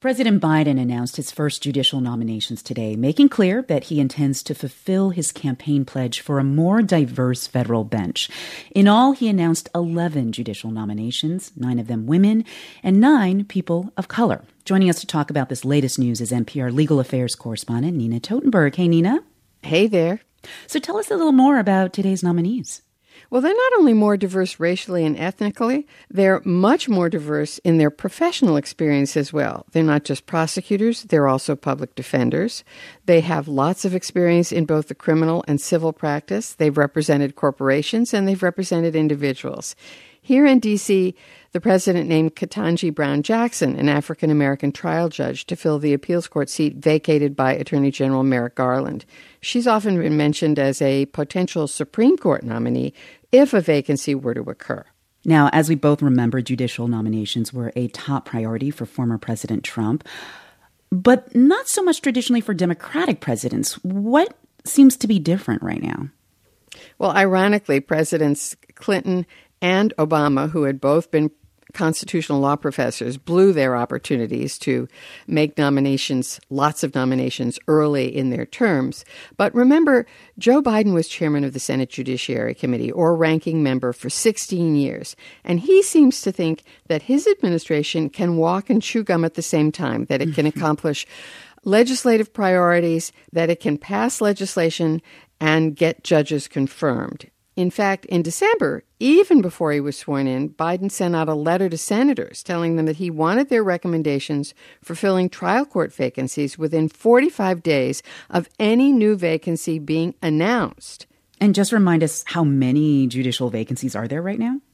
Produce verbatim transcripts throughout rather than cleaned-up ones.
President Biden announced his first judicial nominations today, making clear that he intends to fulfill his campaign pledge for a more diverse federal bench. In all, he announced eleven judicial nominations, nine of them women, and nine people of color. Joining us to talk about this latest news is N P R legal affairs correspondent Nina Totenberg. Hey, Nina. Hey there. So tell us a little more about today's nominees. Well, they're not only more diverse racially and ethnically, they're much more diverse in their professional experience as well. They're not just prosecutors, they're also public defenders. They have lots of experience in both the criminal and civil practice. They've represented corporations and they've represented individuals. Here in D C, the president named Ketanji Brown Jackson, an African-American trial judge, to fill the appeals court seat vacated by Attorney General Merrick Garland. She's often been mentioned as a potential Supreme Court nominee if a vacancy were to occur. Now, as we both remember, judicial nominations were a top priority for former President Trump, but not so much traditionally for Democratic presidents. What seems to be different right now? Well, ironically, Presidents Clinton and Obama, who had both been constitutional law professors, blew their opportunities to make nominations, lots of nominations, early in their terms. But remember, Joe Biden was chairman of the Senate Judiciary Committee, or ranking member, for sixteen years. And he seems to think that his administration can walk and chew gum at the same time, that it can accomplish legislative priorities, that it can pass legislation and get judges confirmed. In fact, in December, even before he was sworn in, Biden sent out a letter to senators telling them that he wanted their recommendations for filling trial court vacancies within forty-five days of any new vacancy being announced. And just remind us, how many judicial vacancies are there right now?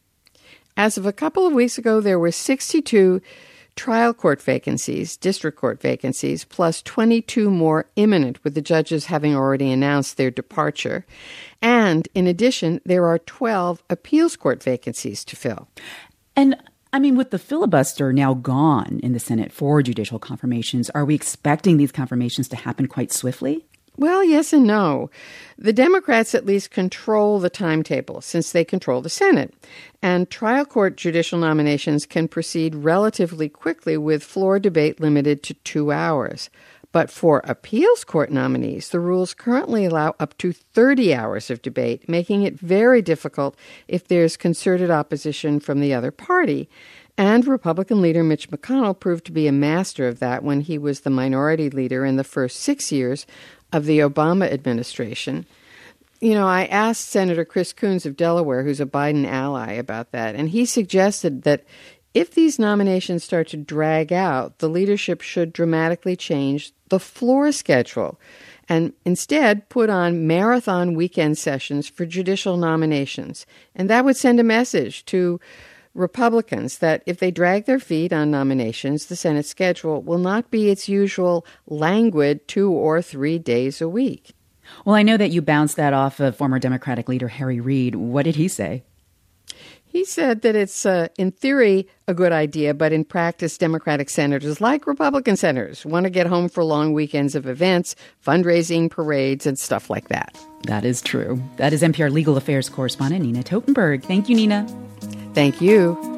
As of a couple of weeks ago, there were sixty-two trial court vacancies, district court vacancies, plus twenty-two more imminent, with the judges having already announced their departure. And in addition, there are twelve appeals court vacancies to fill. And I mean, with the filibuster now gone in the Senate for judicial confirmations, are we expecting these confirmations to happen quite swiftly? Well, yes and no. The Democrats at least control the timetable, since they control the Senate. And trial court judicial nominations can proceed relatively quickly, with floor debate limited to two hours. But for appeals court nominees, the rules currently allow up to thirty hours of debate, making it very difficult if there's concerted opposition from the other party. And Republican leader Mitch McConnell proved to be a master of that when he was the minority leader in the first six years of the Obama administration. You know, I asked Senator Chris Coons of Delaware, who's a Biden ally, about that, and he suggested that if these nominations start to drag out, the leadership should dramatically change the floor schedule and instead put on marathon weekend sessions for judicial nominations. And that would send a message to Republicans that if they drag their feet on nominations, the Senate schedule will not be its usual languid two or three days a week. Well, I know that you bounced that off of former Democratic leader Harry Reid. What did he say? He said that it's, uh, in theory, a good idea, but in practice, Democratic senators, like Republican senators, want to get home for long weekends of events, fundraising, parades, and stuff like that. That is true. That is N P R legal affairs correspondent Nina Totenberg. Thank you, Nina. Thank you.